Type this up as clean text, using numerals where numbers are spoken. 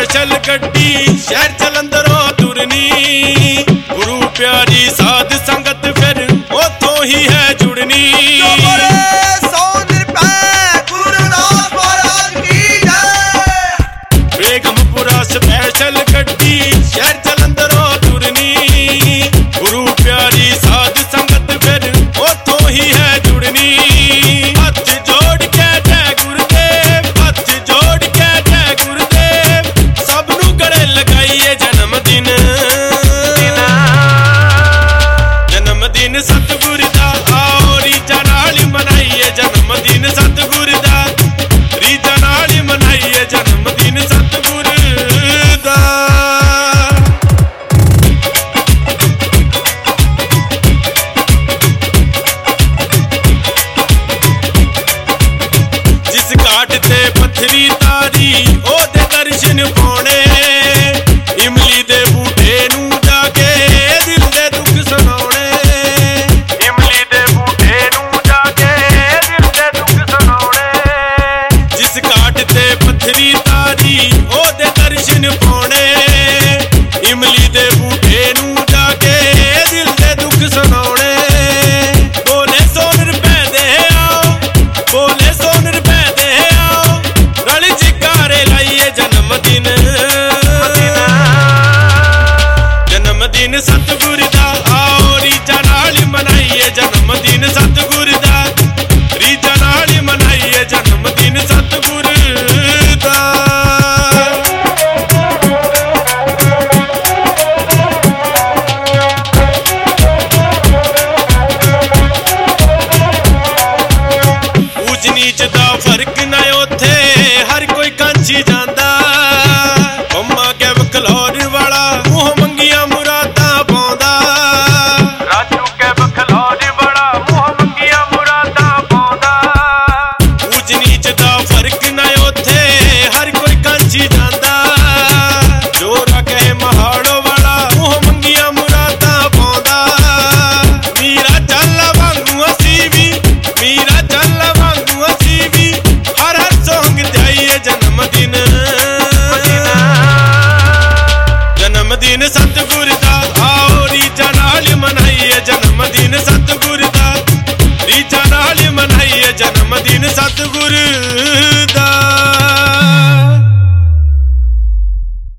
Special गड्डी शहर जलंधरों तुरनी गुरु प्यारी साध संगत फिर उथों ही है जुड़नी। बेगमपुरा स्पैशल गड्डी शहर जलंधरों तुरनी गुरु प्यारी साध संगत फिर उथों ही है जुड़नी। हथ जोड़ के जय गुरुदेव, हथ जोड़ के जय गुरुदेव, सबनू गले लगाइए जन्मदिन। जन्मदिन सतगुर दा आओ रीजा नाल मनाइए जन्मदिन सतगुर दा, रीजा नाल मनाइए जन्मदिन सतगुर दा। जिस घाट ते पत्थरी तारी ओदे दर्शन पाने, इमली दे बूटे नू जाके दिल दे दुख सुनाने, इमली दे बूटे नू जाके दिल दे दुख सुनाने। जिस घाट ते पत्थरी तारी ओदे दर्शन पाने, इमली दे बूटे नू जाके दिल दे दुख सुनाने। बोले 100 रुपए दे आओ, बोले 100 रुपए दे आओ, रल जयकारे लाइए जन्मदिन। जन्मदिन सतगुर दा आओ रीजा नाल मनाइए जन्मदिन सतगुर दा, रीजा नाल मनाइए जन्मदिन सतगुर दा। ऊंच नीच दा फर्क ना उथे हर कोई कांची जांदा, मम्मा के बखलौर वाला मुंह मंगिया मुरादा पाउंदा। राजू के बखलौर वाला मुंह मंगिया मुरादा पाउंदा। ऊंच नीच दा फर्क ना उथे हर कोई कांची जांदा, जोरा कहे महाड़ो वाला मुंह मंगिया मुरादा पाउंदा। मीरा चल वांगू असी भी, मीरा चल वांगू असी भी, हर हर सोंग जाइए जन्मदिन। जन्मदिन सतगुर दा